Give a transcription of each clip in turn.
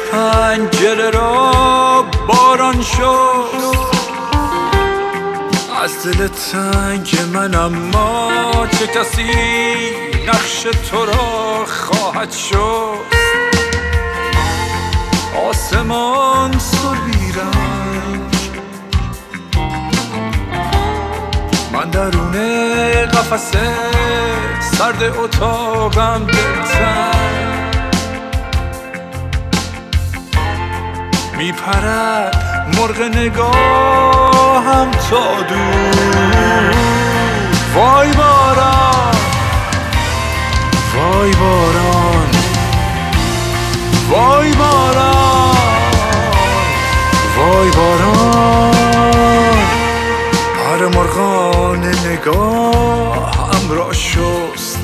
پنجره را باران شد از دل تنگ من، اما چه کسی نقش تو را خواهد شد؟ آسمان سربی رنگ، من درون قفس سرد اتاقم دلتنگ، میپرد مرغ نگاهم تا دور. وای باران، وای باران، وای باران، وای باران، پر مرغان نگاهم را شست.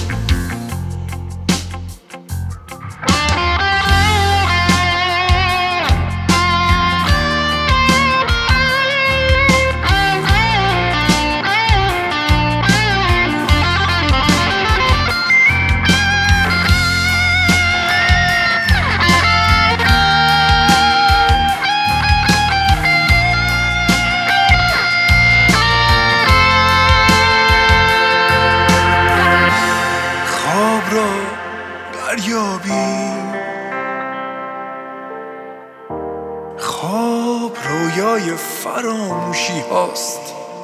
خواب رویای فراموشی هاست،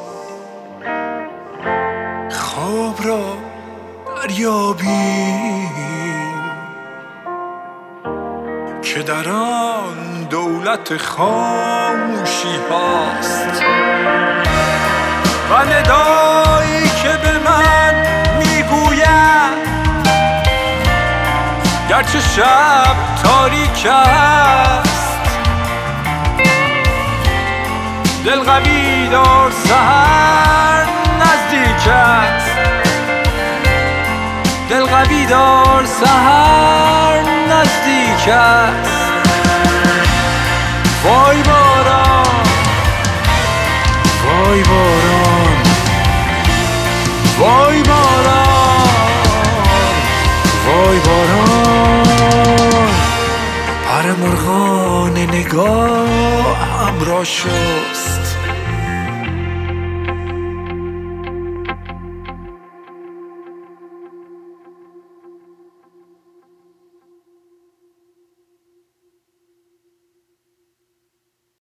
خواب را دریابی که در آن دولت خاموشی هاست. و ندایی که به من میگوید گرچه شب تاریک است، دل قوی دار، سحر نزدیک است. دل قوی دار، سحر نزدیک است. وای باران، وای باران، وای باران، وای باران، پر مرغان نگاهم را شست.